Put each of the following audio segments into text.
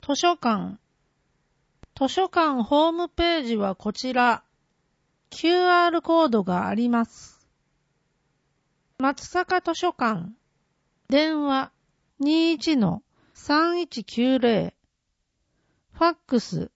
図書館。図書館ホームページはこちら。QR コードがあります。松阪図書館。電話 21-3190。ファックス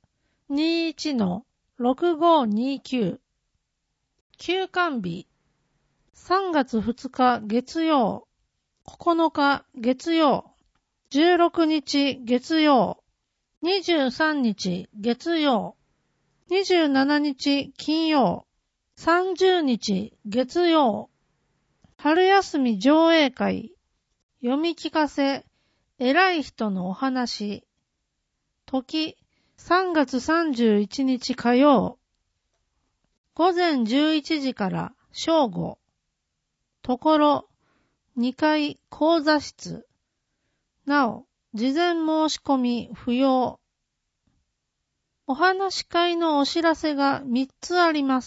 21-6529。休館日。3月2日月曜。9日月曜。16日月曜。23日月曜。27日金曜。30日月曜。春休み上映会。読み聞かせ。偉い人のお話。時。3月31日火曜。午前11時から正午。ところ。2階講座室。なお、事前申し込み不要。お話し会のお知らせが3つあります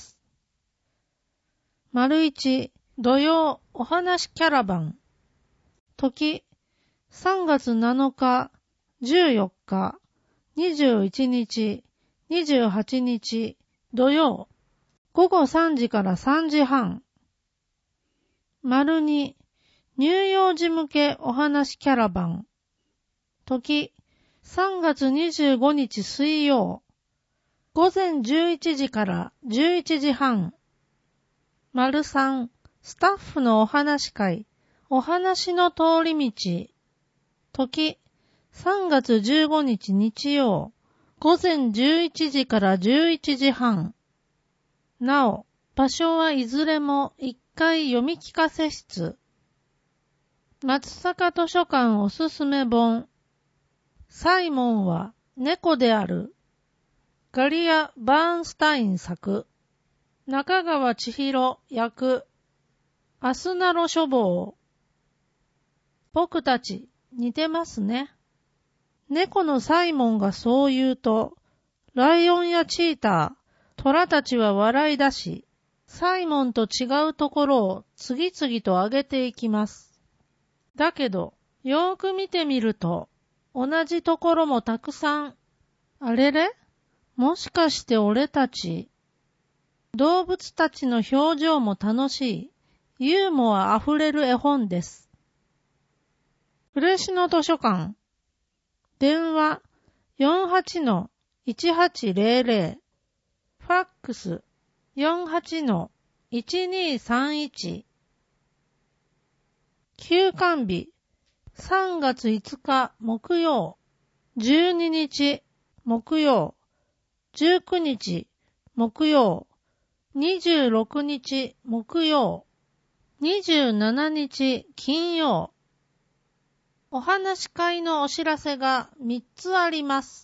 。1、土曜お話キャラバン。時、3月7日、14日、21日、28日、土曜、午後3時から3時半。2、乳幼児向けお話キャラバン。時、3月25日水曜、午前11時から11時半。3、スタッフのお話会、お話の通り道。時、3月15日日曜、午前11時から11時半。なお、場所はいずれも1階読み聞かせ室。松阪図書館おすすめ本。サイモンは猫である。ガリア・バーンスタイン作。中川千尋役。アスナロ書房。僕たち似てますね。猫のサイモンがそう言うと、ライオンやチーター、トラたちは笑い出し、サイモンと違うところを次々と挙げていきます。だけど、よーく見てみると、同じところもたくさん。あれれ？もしかして俺たち。動物たちの表情も楽しい、ユーモアあふれる絵本です。嬉野図書館。電話 48-1800。ファックス 48-1231。休館日。3月5日木曜。12日木曜。19日木曜。26日木曜。27日金曜。お話し会のお知らせが3つあります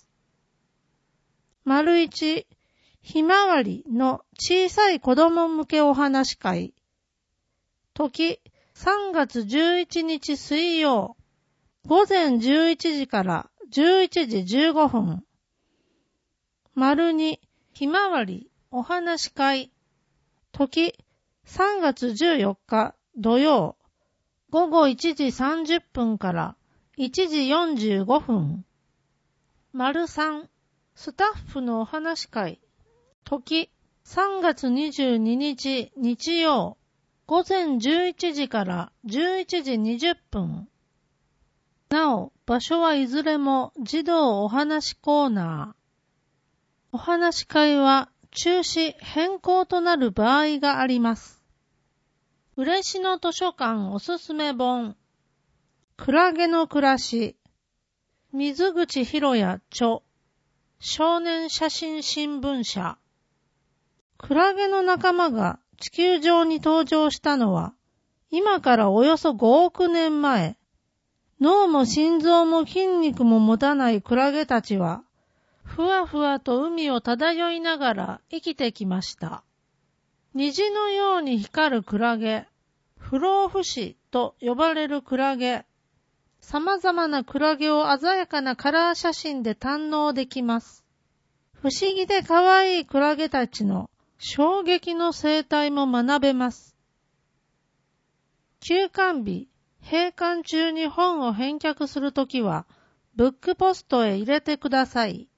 。1、ひまわりの小さい子供向けお話し会。時、3月11日水曜。午前11時から11時15分。2、ひまわりお話し会。時、3月14日土曜。午後1時30分から1時45分。3、スタッフのお話会。時、3月22日日曜。午前11時から11時20分。なお、場所はいずれも児童お話コーナー。お話会は中止変更となる場合があります。嬉野図書館おすすめ本。クラゲの暮らし。水口博也著。少年写真新聞社。クラゲの仲間が地球上に登場したのは、今からおよそ5億年前。脳も心臓も筋肉も持たないクラゲたちは、ふわふわと海を漂いながら生きてきました。虹のように光るクラゲ、不老不死と呼ばれるクラゲ、様々なクラゲを鮮やかなカラー写真で堪能できます。不思議で可愛いクラゲたちの衝撃の生態も学べます。休館日、閉館中に本を返却するときは、 ブックポストへ入れてください。